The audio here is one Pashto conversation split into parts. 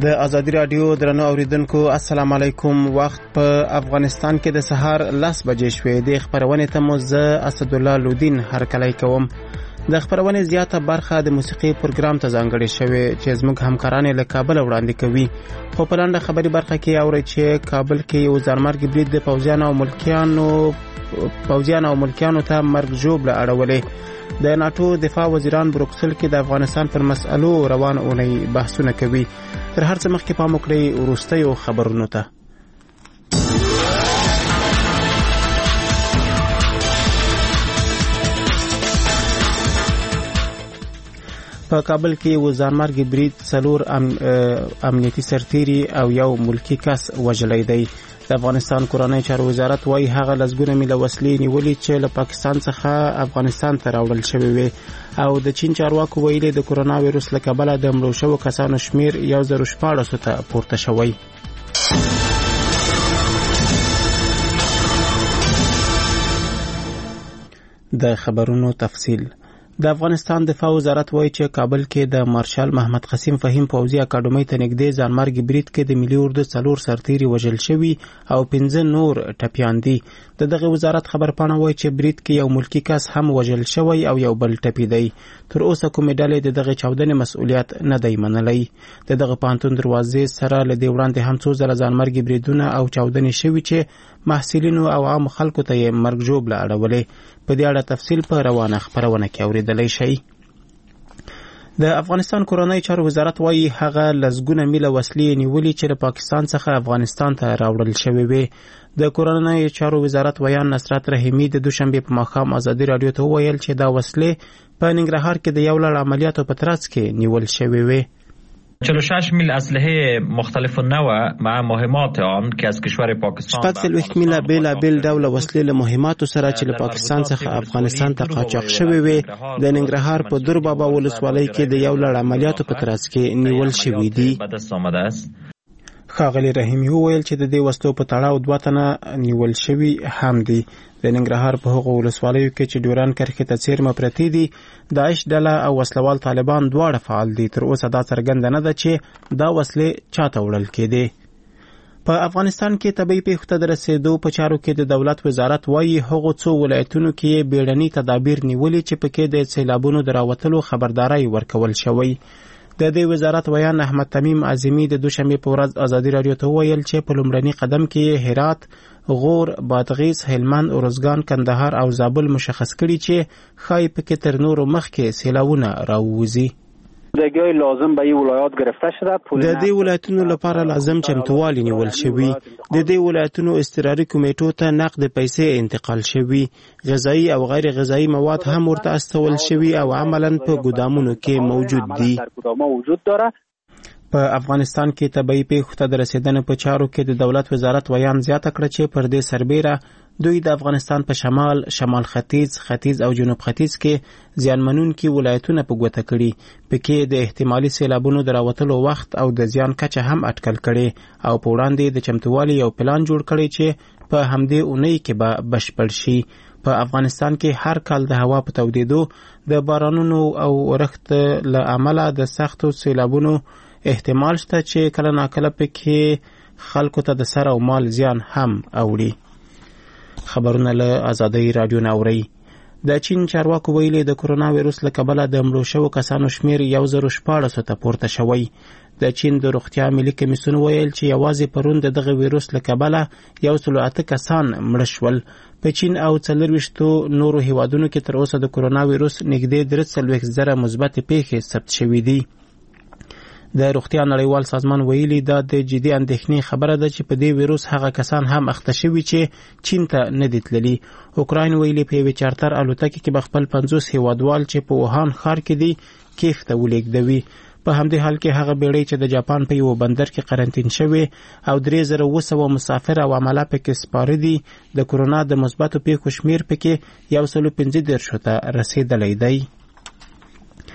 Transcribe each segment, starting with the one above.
د ازادي رادیو درنو اوریدونکو السلام علیکم. وخت په افغانستان کې د سهار 10 بجې شوې. د خبرونې ته مو زه اسد الله لودین هرکلی کوم. د خبرونې زیاته برخه د موسیقي پروګرام ته ځانګړې شوې چې زموږ همکاران له کابل وړاندې کوي. خو په لاندې خبري برخه کې اوري چې کابل کې یو ځانمرګ برید د پوځیانو او ملکیانو ته مرګ ژوبله اړولې. د ناتو دفاع وزیران بروکسل کې د افغانستان پر مسألو روان اونۍ بحثونه کوي. تر هر څه مخکې پام وکړئ وروستیو خبرونو ته. په کابل کې یو ځانمرګ برید 4 امنیتي سرتیري او یو ملکی کس وژلی دی. د افغانستان کورنۍ چارو وزارت وايي هغه لسګونه میله وسلې نیولې چې له پاکستان څخه افغانستان ته راوړل شوې وي او د چین چارواکو ویلي د کرونا وایروس له کبله د مړو شوو کسانو شمیر 1014 ته پورته شوی. د خبرونو تفصیل. د افغانستان دفاع وزارت وایي چې کابل کې د مارشال محمد قاسم فهیم پوځي اکاډمۍ ته نږدې ځانمرګ برید کې د ملي اردو 4 سرتیري وژل شوي او 15 نور ټپیان دي. دغه وزارت خبرپاڼه وایي چې برید کې یو ملکی کس هم وژل شوی او یو بل ټپي دی. تر اوسه کومې ډلې دغه چاودنې مسؤلیت نه دی منلی. دغه پانتون دروازې سره له دې وړاندې هم څو ځله ځانمرګ بریدونه او چاودنې شوي چې محصلینو او عام خلکو ته یې مرګ ژوبله اړولې. په دې اړه تفصیل په روانه خبرونه کې اوریدلی شئ. د افغانستان کورنۍ چارو وزارت وايي هغه لسګونه میله وسلې نیولې چې له پاکستان څخه افغانستان ته راوړل شوې وي. د کورنۍ چارو وزارت ویان نصرت رحیمي د دوشنبه په ماښام ازادي رادیو ته وویل چې دا وسلې په ننګرهار کې د یو لړ عملیاتو په ترڅ کې نیول شوې وي. 46 میل اسلحه مختلف النوع مع مهمات آن که از کشور پاکستان 46 میل بیل ډول وسلې له مهماتو سره چې له پاکستان څخه افغانستان ته قاچاق شوی وي د ننګرهار په دربابا ولسوالۍ کې د یو لړ عملیاتو په ترڅ کې نیول شوی دي. ښاغلی رحیمي وویل چې د دې وسلو په تړاو 2 تنه نیول شوي هم دي. د ننګرهار په هغو ولسوالیو کې چې ډیوران کرښې ته څیرمه پرتې دي داعش ډله او وسلوال طالبان دواړه فعال دي. تر اوسه دا څرګنده نه ده چې دا وسلې چاته وړل کېدې. په افغانستان کې طبیعي پیښو ته د رسېدو په چارو کې د دولت وزارت وايي هغو څو ولایتونو کې بیړني تدابیر نیولي چې پکې د سیلابونو د راوتلو خبرداری ورکول شوی. د دې وزارت ویان احمد تمیم اعظمي د دوشنبه په ورځ ازادي رادیو ته ویل چې په لومړني قدم کې هرات، غور، بادغیس، هلمند، ارزګان، کندهار او زابل مشخص کړي چې ښایي پکې تر نورو مخکې سیلاونه راووځي. جایگاه لازم به این ولایات گرفته شده. د دې ولایتونو لپاره لازم چمتووالی نیول شوی. د دې ولایتونو اضطراري کمیټو ته نقد پیسې انتقال شوی. غذایی او غیر غذایی مواد هم ورته استول شوی او عملاً په ګودامونو کې موجود دي. په افغانستان کې طبیعي پیښو ته د رسیدنې په چارو کې د دولت وزارت ویان زیاته کړه چې پر دې سربیره دوی د افغانستان په شمال ختیځ او جنوب ختیځ کې زیانمنونکي ولایتونه په ګوته کړي. پکې د احتمالي سیلابونو د راوتلو وخت او د زیان کچه هم اټکل کړي او په وړاندې د چمتووالي یو پلان جوړ کړي چې په همدې اونۍ کې به بشپړ شي. په افغانستان کې هر کال د هوا په تودېدو د بارانونو او ورښت له امله د سختو سیلابونو احتمال شته چې کله ناکله پکې خلکو ته د سر او مال زیان هم اوړي. خبرونه له ازادي رادیو نه اوري. د چین چارواکو ویلي د کرونا وایروس له کبله د مړو شوو کسانو شمیر 1014 ته پورته شوی. د چین د روغتیا ملي کمیسیون ویل چې یوازې پرون دغه وایروس له کبله 108 کسان مړه شول. په چین او 24 نورو هیوادونو کې تر اوسه د کرونا وایروس نږدې 3,000 مثبت پیښې ثبت شوې دي. د روغتیا نړیوال سازمان ویلي دا د جدي اندېښنې خبره ده چې په دې ویروس هغه کسان هم اخته شوي چې چین ته نه دي تللي. اوکراین ویلي په یوې چارتر الوتکې کې به خپل 50 هیوادوال چې په ووهان ښار کې دي کیف ته ولېږدوي. په همدې حال کې هغه بیړۍ چې د جاپان په یو بندر کې قرنطین شوی او 3,200 مسافر او عمله پکې سپاره دي د کرونا د مثبتو پیښو شمیر پکې 115 ته رسیدلی دی.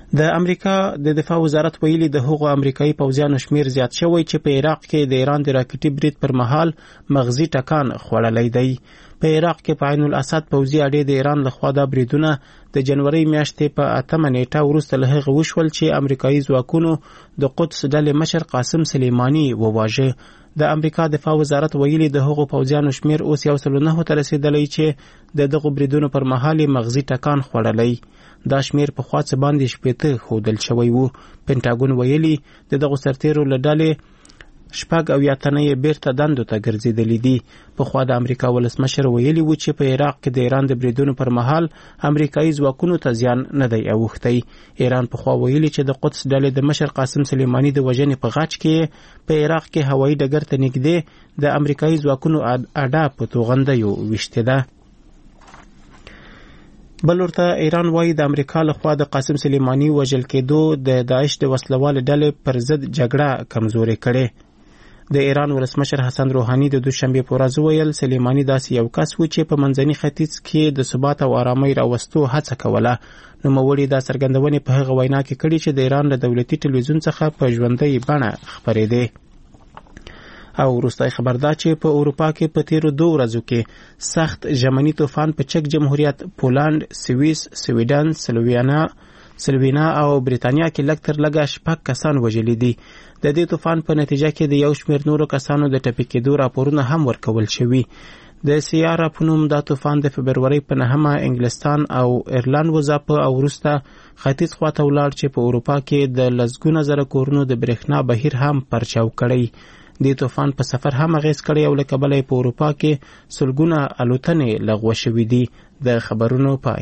د امریکا د دفاع وزارت ویلي د هغو امریکایي پوځیانو شمیر زیات شوی چې په عراق کې د ایران د راکټي برید پر مهال مغزي ټکان خوړلی دی. په عراق کې په عین الاسد پوځي اډې د ایران لخوا د بریدونه د جنوري میاشتې په 8 نیټه وروسته له هغه وشول چې امریکایي ځواکونو د قدس ډلې مشر قاسم سلیمانی وواژه. د امریکا دفاع وزارت ویلي د هغو پوځیانو شمیر اوس 109 ته رسیدلی چې د دغو بریدونو پر مهال مغزي ټکان خوړلی. دا شمیر په خوا څه باندې 80 ښودل شوی وو. پینټاګون ویلي د دغو سرتیرو له ډلې 80 تنه بیرته دندو ته ګرځېدلي دي. په خوا د امریکا ولسمشر ویلي وو چې په عراق کې د ایران د بریدونو پر مهال امریکایي ځواکونو ته زیان نه دی اوښتی. ایران په خوا ویلي چې د قدس ډلې د مشر قاسم سلیمانی د وژنې په غاټ کې په عراق کې هوایي ډګر ته نږدې د امریکایي ځواکونو اډه په توغندیو ویشتې ده. بل ورته ایران وایي د امریکا لخوا د قاسم سلیمانی وژل کېدو د داعش د وسلوال ډلې پر ضد جګړه کمزوري کړي. د ایران ولسمشر حسن روحانی د دوشنبه په ورځ ویل سلیمانی داسې یو کس و چې په منځني ختیځ کې د ثبات او آرامۍ راوستو هڅه کوله. نوموړي دا څرګندونې په هغه وینا کې کړي چې د ایران له دولتي ټلویزیون څخه په ژوندۍ بڼه خپرېدې. او وروستی خبر دا چې په اروپا کې په تیرو 2 ورځو کې سخت ژمني طوفان په چک جمهوریت، پولند، سویس، سویډن، سلوینا او بریتانیا کې لږ تر لږه 6 کسان وژلي دي. د دې طوفان په نتیجه کې د یو شمېر نورو کسانو د ټپي کېدو راپورونه هم ورکول شوي. د سیارا په نوم دا طوفان د فبرورۍ په 9 انګلستان او ایرلند وځاپه او وروسته ختیځ خواته ولاړ چې په اروپا کې د لسګونه زره کورونو د برېښنا بهیر هم پرچاو کړی. د طوفان په سفر هم اغیز کړی او له کبله په اروپا کې سلګونه الوتنې لغوه شوي دي. د خبرونو پای.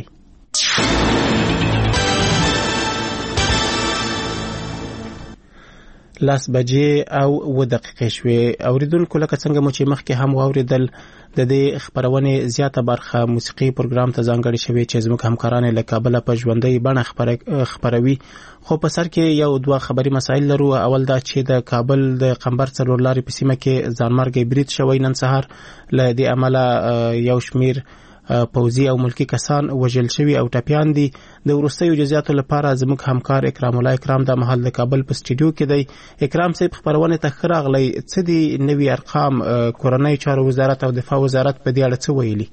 10 بجې او 2 دقیقې شوې. اوریدونکو لکه څنګه مو چې مخکې هم واوریدل د دې خبرونې زیاته برخه موسیقي پروګرام ته ځانګړې شوې چې زموږ همکاران له کابل په ژوندۍ بڼه خبروي. خو په سر کې یو 2 خبري مسایل لرو. اول دا چې د کابل د قمبر څلور لارې په سیمه کې ځانمرګي برید شوی نن سهار. له دې عمله یو شمیر پوځي او ملکی کسان وژل شوي او ټپیان دي. د وروستیو جزئیاتو لپاره زموږ همکار اکرام الله اکرام د محل د کابل په سټوډیو کې دی. اکرام صاحب خبرونه ته ښه راغلی. څه دي نوي ارقام؟ کورنۍ چارو وزارت او دفاع وزارت په دې اړه څه ویلي؟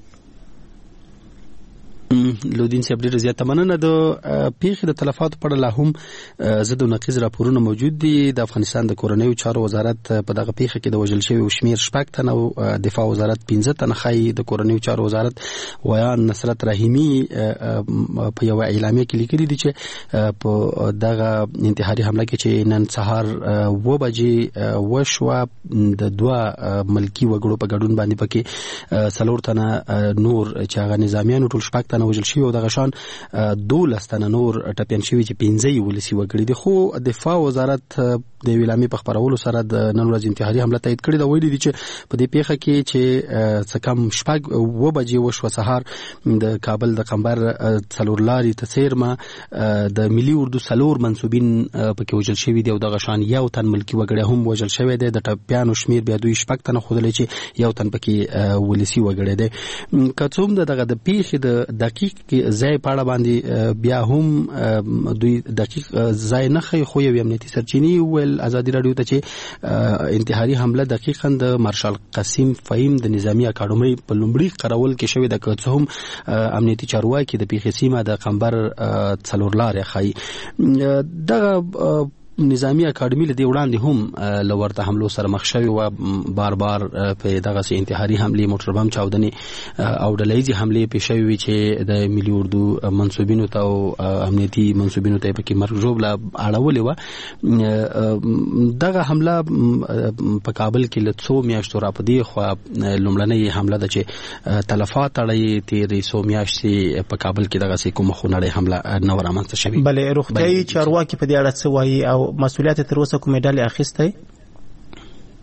لودین صاحب ډیره زیاته مننه. د پیښې د تلفاتو په اړه لا هم ضد او نقیض راپورونه موجود دي. د افغانستان د کورنیو چارو وزارت په دغه پیښه کې د وژل شویو شمیر 6 تنه او دفاع وزارت 15 تنه ښایي. د کورنیو چارو وزارت ویان نصرت رحیمی په یو اعلامیه کې لیکلي دي چې په دغه انتحاري حمله کې چې نن سهار 2 بجې وشوه د 2 ملکی وګړو په ګډون باندې پکې 4 تنه نور چې هغه نظامیانو ټول 6 تنه وژل شوي او دغه شان 12 تنه نور ټپیان شوي چې 15 ولسی وګړي دي. خو دفاع وزارت د اعلامیې په خبرولو سره د نن ورځ انتحاري حمله تایید کړې ده. ویلي دي چې په دې پیښه کې چې څه کم 2 بجې وشوه سهار د کابل د قمبر څلور لارې ته څیرمه د ملي اردو 4 منسوبین پکې وژل شوي دي او دغه شان 1 تن ملکی وګړي هم وژل شوی دی. د ټپیانو شمیر بیا دوی 6 تنه ښودلی چې 1 تن پکې ولسی وګړي دی. که څه هم دغه د پیښې د دقیق ځای په اړه باندې بیا هم دوی دقیق ځای نه ښیي، خو یو امنیتي سرچینې ویل ازادي رادیو ته چې انتحاري حمله دقیقاً د مارشال قاسم فهیم د نظامی اکاډمۍ په لومړي قرول کې شوې ده. که څه هم امنیتي چارواکي د پیښې سیمه د قمبر 4 لارې ښیي. دغه نظامی اکاډمي له دې وړاندې هم لورته حملو سره مخ شوی و. بار په دغه سي انتحاري حمله موټر بم چاودنې او ډلهیزي حمله پیښ شوی چې د ملي اردو منسوبینو ته او امنیتي منسوبینو ته پکې مرګ ژوبله اړولې و. دغه حمله په کابل کې له 2 میاشتو راپدې خو لومړنۍ حمله ده چې تلفات اړې تیرې 2 میاشتې په کابل کې دغه سي کوم خونړۍ حمله نه ورامنځته شوی. بلې روغتیايي چارواکي په دې اړه څه وایي او مسؤلیت تر اوسه کومې ډلې اخیستی؟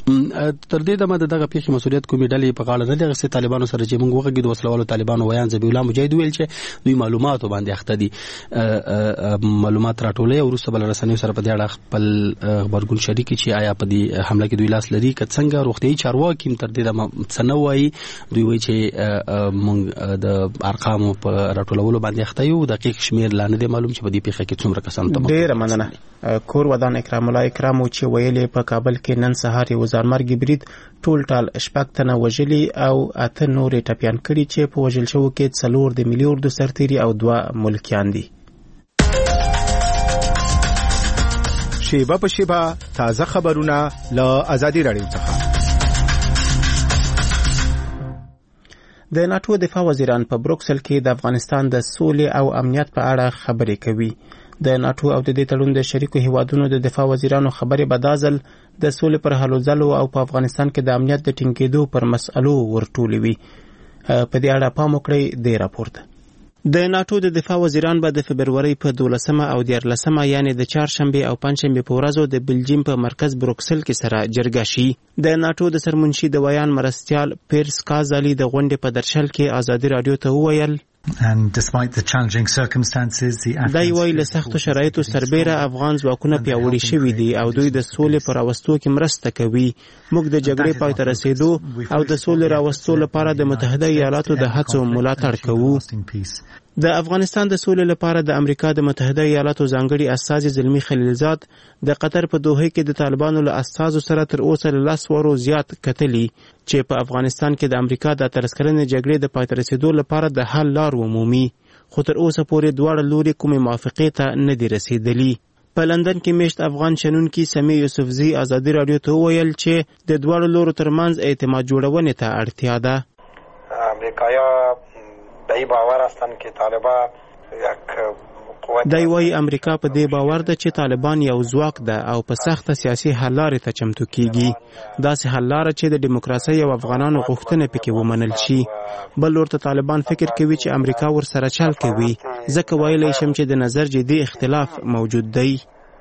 تر دې دمه دغه پیښې مسؤلیت کومې ډلې په غاړه نه لري چې طالبانو سره چې موږ وغږیدو وسلوالو طالبانو ویان ذبیح الله مجاهد ویل چې دوی معلوماتو باندې اخته دي معلومات راټولوي او وروسته بل رسنیو سره په دې اړه خپل خبرګون شریک چې آیا په دې حمله کې دوی لاس لري که څنګه روغتیايي چارواکي تر دې دمه څه نه وایي دوی وایي چې موږ د ارقامو په راټولولو باندې اخته یو دقیق شمیر لا نه دی معلوم چې په دې پیښه کې څومره کسان ته ډېره مننه کور ودان اکرام الله اکرام چې ویلې په کابل کې نن سهار یو ځانمرګي برید ټول ټال شپږ تنه وژلي او 8 نورې ټپيان کړي چې په وژل شوو کې 4 د ملي اردو سرتیري او 2 ملکیان دي. شیبه په شیبه تازه خبرونه له آزادي رادیو څخه. د ناتو دفاع وزیران په بروکسل کې د افغانستان د سولې او امنیت په اړه خبرې کوي. د ناتو او د دې تړون د شریکو هیوادونو د دفاع وزیرانو خبرې بدازل د سولې پر هلو ځلو او په افغانستان کې د امنیت د ټینګېدو پر مسألو ورټولوي. په دې اړه پام وکړئ د راپورته. د ناتو د دفاع وزیران به د فبرورۍ په 12 او 14 یعنی د چهارشنبه او پنځشنبه په ورځو د بلجیم په مرکز بروکسل کې سره جرګه شي. د ناتو د سرمنشي د ویان مرستيال پیرس کازالي د غونډې په درشل کې آزادي رادیو ته وویل دای وایي له سختو شرایطو سربیره افغان ځواکونه پیاوړي شوي دي او دوی د سولې پر راوستو کې مرسته کوي. موږ د جګړې پای ته رسیدو او د سولې راوستو لپاره د متحده ایالاتو د هڅو ملاتړ کوو. د افغانستان د سولې لپاره د امریکا د متحده ایالاتو ځانګړي استازي زلمی خلیلزاد د قطر په دوحه کې د طالبانو له استازو سره تر اوسه 10 ورو زیات کتلي چې په افغانستان کې د امریکا د ترسکرنې جګړې د پای ته رسیدو لپاره د حل لار ومومي، خو تر اوسه پورې دواړه لوري کومې موافقې ته نه دي رسیدلي. په لندن کې میشت افغان شنونکي سمیع یوسفزي آزادي رادیو ته وویل چې د دواړو لورو ترمنځ اعتماد جوړونې ته اړتیا ده. امریکایا دای باور هستن که طالبان یک قوت دای وایي امریکا په دې باور ده چې طالبان یو ځواک ده او په سخته سیاسي حل لارې ته چمتو کیږي. داسې حل لاره چې د دیموکراسي او افغانانو غوښتنې پکې ومنل شي. بل ورته طالبان فکر کوي چې امریکا ورسره چل کوي. ځکه ویلی شم چې د نظر جدي اختلاف موجود دی.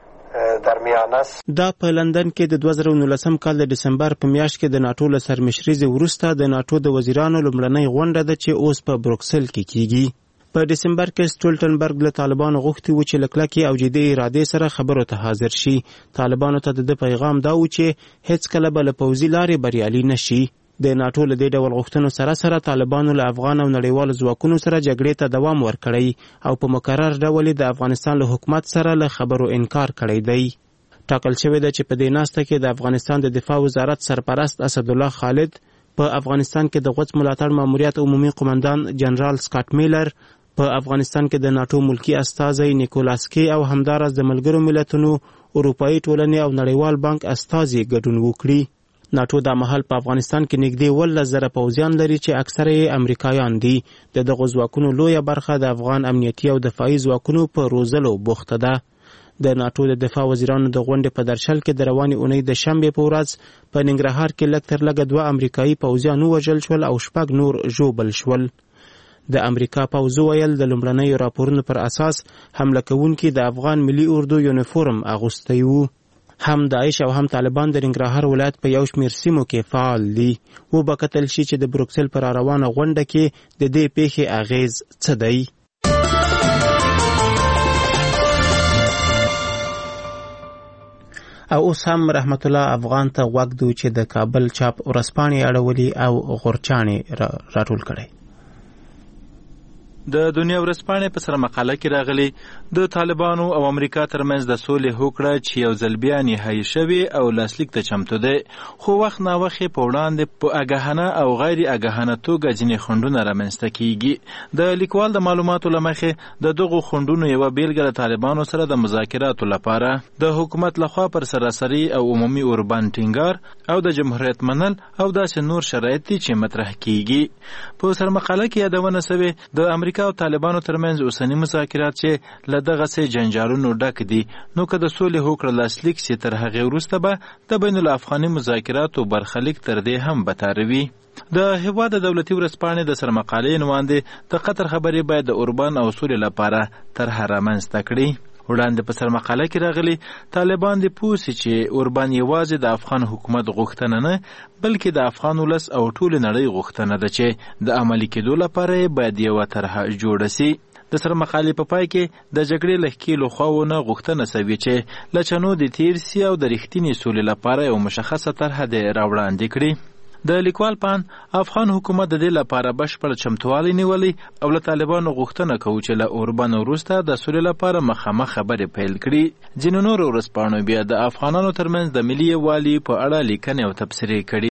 دا په لندن کې د 2019 کال د دسمبر په میاشت کې د ناتو له سرمشرۍ وروسته د ناتو د وزیرانو لومړنۍ غونډه ده چې اوس په بروکسل کې کیږي. په دسمبر کې سټولټنبرګ له طالبانو غوښتي و چې لکلکي او جدي اراده سره خبرو ته حاضر شي. طالبانو ته د پیغام دا و چې هیڅ کله به له پوځي لارې بریالي نشي. د ناتو له دې ډول غوښتنو سره طالبانو له افغان او نړیوالو ځواکونو سره جګړې ته دوام ورکړی او په مکرر ډول د افغانستان له حکومت سره له خبرو انکار کړی دی. ټاکل شوی ده چې په دې ناسته کې د افغانستان د دفاع وزارت سرپرست اسد الله خالد، په افغانستان کې د غوڅ ملاتړ ماموریت عمومي قومندان جنرال سکاټ میلر، په افغانستان کې د ناتو ملکی استازی نیکولاس کی او همدارس د ملګرو ملتونو، اروپאי ټولنې او نړیوال بانک استازي ګډون وکړي. ناتو د مهال په افغانستان کې نږدې 10,000 پوځیان لري چې اکثره یې امریکایان دي. دغه ځواکونو لویه برخه د افغان امنیتي او دفاعي ځواکونو په روزلو بوخته ده. د ناتو د دفاع وزیرانو د غونډې په درشل کې د روانې اونۍ د شنبه په ورځ په ننګرهار کې لږ تر لږه 2 امریکایي پوځیان وژل شول او 6 نور ژوبل شول. د امریکا پوځ ویل د لومړنیو راپورونو پر اساس حمله کوونکي د افغان ملي اردو یونیفورم اغوستی وو. هم داعش او هم طالبان د ننګرهار ولایت په یو شمېر سیمو کې فعال دي. به کتل شي چې د بروکسل پر روانه غونډه کې د دې پیښې اغیز څه دی. او اوس هم رحمت الله افغان ته غوږ دو چې د کابل چاپ ورځپاڼې اړولي او غورچاڼې راټول کړي. د دنیا ورځپاڼې په سره مقاله کې راغلي د طالبانو او امریکا ترمنځ د سولې هوکړه چې یو ځل بیا نهایي شوې او لاسلیک ته چمتو ده، خو وخت نا وخت په وړاندې په اګهانه او غیر اګهانه توګه ځینې خنډونه رامنځته کیږي. د لیکوال د معلوماتو لمخې د دغو خنډونو یو بیلګه د طالبانو سره د مذاکراتو لپاره د حکومت لخوا پر سراسري او عمومي اوربان ټینګار او د جمهوریت منل او داسې نور شرایط دي چې مطرح کیږي. په سر مقاله کې یادونه شوې د امریکا او طالبانو ترمنځ اوسنی مذاکرات چې له دغه سه جنجالونو ډک دي، نو که د سولې هوکړه لاسلیک شي تر هغه وروسته به د بین الافغاني مذاکراتو برخلیک تر دې هم بتاروي. د هیواد د دولتي ورځپاڼې د سرمقالې نوان دي د قطر خبرې باید د اوربان او سولې لپاره طرح رامنځته کړي. وړاندې په سرمقاله کې راغلي طالبان د پوسي چې اوربان یوازې د افغان حکومت غوښتنه نه بلکې د افغان ولس او ټول نړۍ غوښتنه ده چې د عملي کېدو لپاره باید یو طرحه جوړه سي. د سرمقالې په پای کې د جګړې له ښکېلو خواوو نه غوښتنه سوې چې له چنو د تیر سي او د رښتینې سولې لپاره یو مشخصه طرحه دې راوړاندې کړي. د لیکوال پان افغان حکومت د دې لپاره بشپړ چمتووالی نیولی او له طالبانو غوښتنه کوي چې له اوربان وروسته د سولې لپاره مخامخ خبرې پیل کړي. ځینو نورو ورځپاڼو بیا د افغانانو ترمنځ د ملي یووالي په اړه لیکنې او تبصرې کړي.